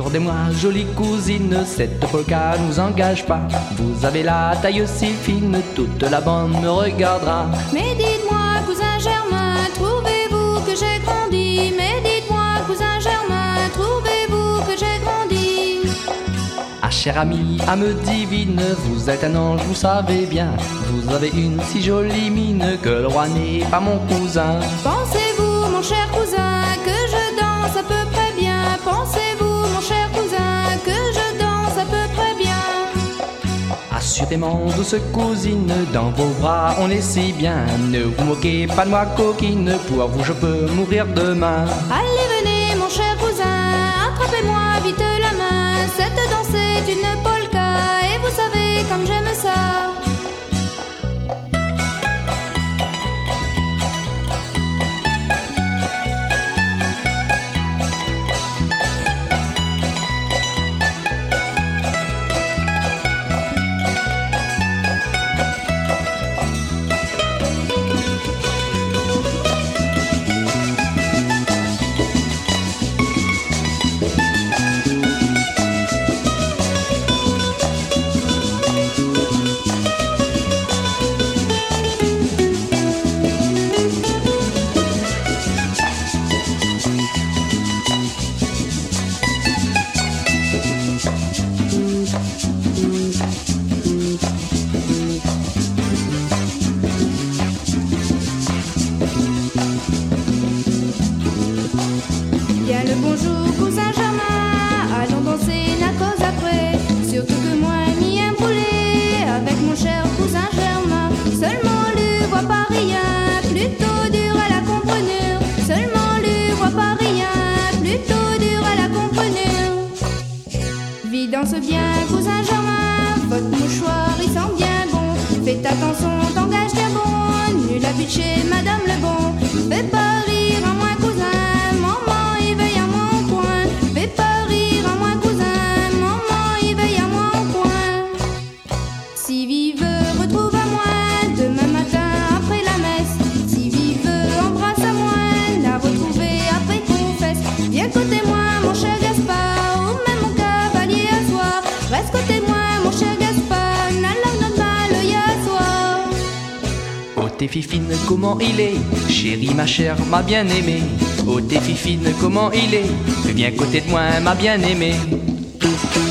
Accordez-moi, jolie cousine, cette polka nous engage pas. Vous avez la taille si fine, toute la bande me regardera. Mais dites-moi, cousin Germain, trouvez-vous que j'ai grandi? Mais dites-moi, cousin Germain, trouvez-vous que j'ai grandi? Ah, cher ami, âme divine, vous êtes un ange, vous savez bien. Vous avez une si jolie mine que le roi n'est pas mon cousin. Pensez-vous, mon cher cousin, que je danse à peu près bien? Pensez-vous, mon cher cousin, que je danse à peu près bien? Assurément, douce cousine, dans vos bras on est si bien. Ne vous moquez pas de moi, coquine, pour vous je peux mourir demain. Allez, venez, mon cher cousin, attrapez-moi vite la main. Cette danse est une polka, et vous savez comme j'aime ça. Bien le bonjour, cousin Germain, allons danser la cause après. Surtout que moi m'y ai brûlé avec mon cher cousin Germain. Seulement lui voit pas rien, plutôt dur à la comprenure. Seulement lui voit pas rien, plutôt dur à la comprenure. Vis danse bien, cousin Germain, votre mouchoir il sent bien bon. Faites attention, t'engage bien bon, nul à butcher, madame le bon. Fais pas rire à moi, cousin, maman il veille à moi au coin. Fais pas rire à moi, cousin, maman il veille à moi au coin. Si vive, retrouve à moi, demain matin après la messe. Si vive, embrasse à moi, la retrouver après confesse. Viens côté moi, mon cher Gaspard, ou même mon cavalier à soi. Reste côté moi, mon cher Gaspard, n'alors notre mal l'œil à soi. Oh t'es fifine, comment il est? Chérie ma chère, ma bien-aimée. Oh t'es fifine, comment il est? Viens côté de moi, ma bien-aimée.